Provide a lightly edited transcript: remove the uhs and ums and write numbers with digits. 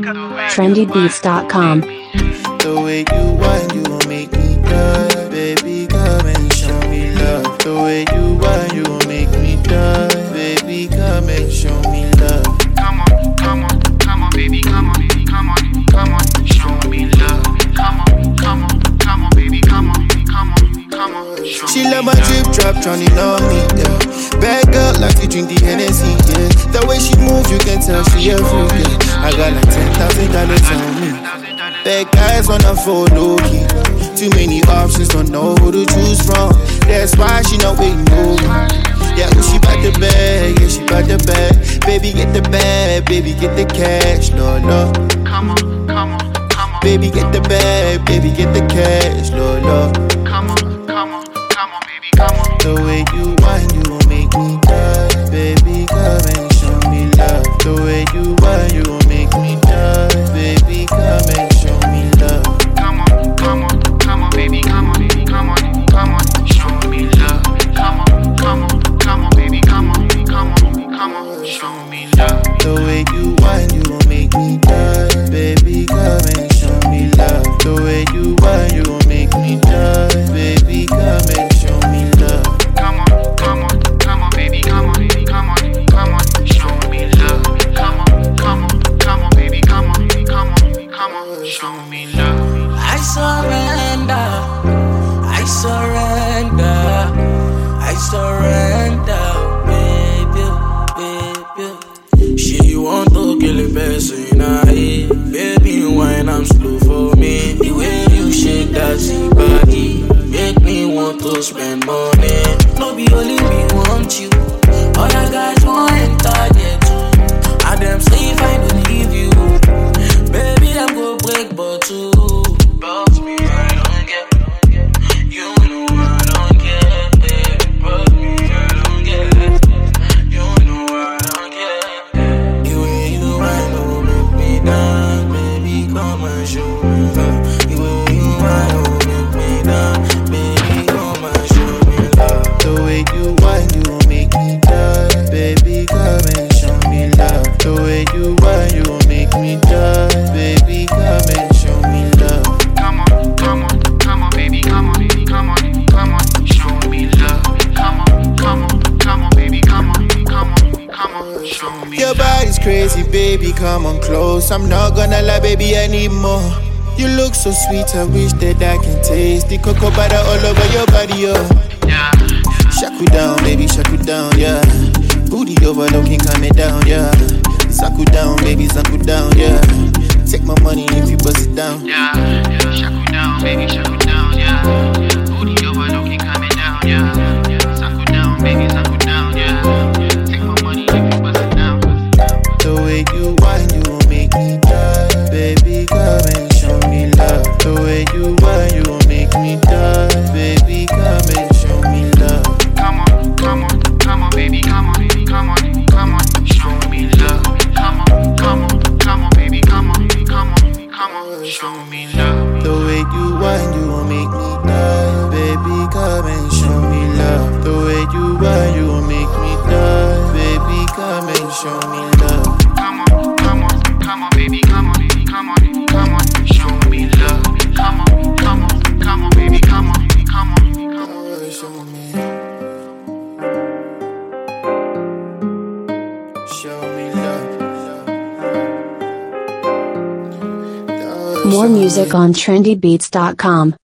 trendybeats.com. The way you whine, you gon' make me die. Baby, come and show me love. The way you whine, you gon' make me die. Baby, come and show me love. Come on, come on, come on, baby, come on, baby, come on, come on, show me love. Come on, come on, come on, baby, come on, come on, come on, show She me love my love. drip drop, tryna know me, yeah. Bad girl like to drink the Hennessy, yeah. The way she move, you can tell she a freak, yeah. I got like $10,000 on me. Bad guys on the phone, low key. Too many options, don't know who to choose from. That's why she not waiting on me. Yeah, who she bout the bag? Yeah, she bout the bag. Baby, get the bag, baby, get the cash, no, no. Come on, come on, come on, Baby, get the bag, baby, get the cash, no, no. come on, come on, come on, baby, come on. The way you whine, you gon' make me die. Baby, come and show me love. The way you whine, you gon' make me die. Baby, come and show me love. Come on, come on, come on, baby, come on, baby, come on, come on, show me love. Come on, come on, come on, baby, come on, baby, come on, come on, show me love. The way you whine, you gon' make me die. Baby, come and show me love. The way you whine, you gon' make me die. Baby, come and show me love. Come on, come on, come on, baby, come on, baby, come on, come on, show me love. Come on, come on, come on, baby, come on, baby, come on, come on, show me love. I surrender, I surrender, I surrender, baby. She want to kill a person, baby, when I'm slow for me. The way you shake that body make me want to spend money. No be only me want you, other guys want enter there too. And them say if I don't leave you, baby, them go break bottle. But me, I don't get. You know I don't get. But me, I don't get. You know I don't get. The way you whine, oh, make me dance. Baby, come and show me love. The way you whine, oh, make me dance. Baby, come and show me love. The way you whine, you gon' make me die. Baby, come and show me love. The way you whine, you gon' make me die. Baby, come and show me love. Come on, come on, come on, baby, come on, baby, come on, come on, show me love. Come on, come on, come on, baby, come on, baby, come on, come on, show me Your love. body's crazy, baby, come on close. I'm not gonna lie, baby, anymore. You look so sweet, I wish that I can taste the cocoa butter all over your body, oh. Yeah, Shaku down, baby, shaku down, yeah. Booty overlooking, calm it down, yeah. Saku down, baby, saku down, yeah. Take my money if you bust it down. yeah, shaku down, baby, shaku down, yeah. Booty overlooking, coming down, yeah. Shaku down, baby, shaku down, yeah. Take my money if you bust it down. The way you whine, you gon' make me die. Baby, come and show me love. The way you whine, you gon' make me die. Baby, come and show me love. Come on, come on, come on, baby, come on, baby, come on, come on, show me love. Come on, come on, come on, baby, come on, baby, come on, come on, show me love. The way you whine, you gon' make me die. Baby, come and show me love. The way you whine, you gon' make me die. Baby, come and show me love. Come on, come on, come on, baby, come on, baby, come on, come on, show me love. Come on, come on, come on, baby, come on, baby, come on, come on, Show me. Show me love. More music on trendybeats.com.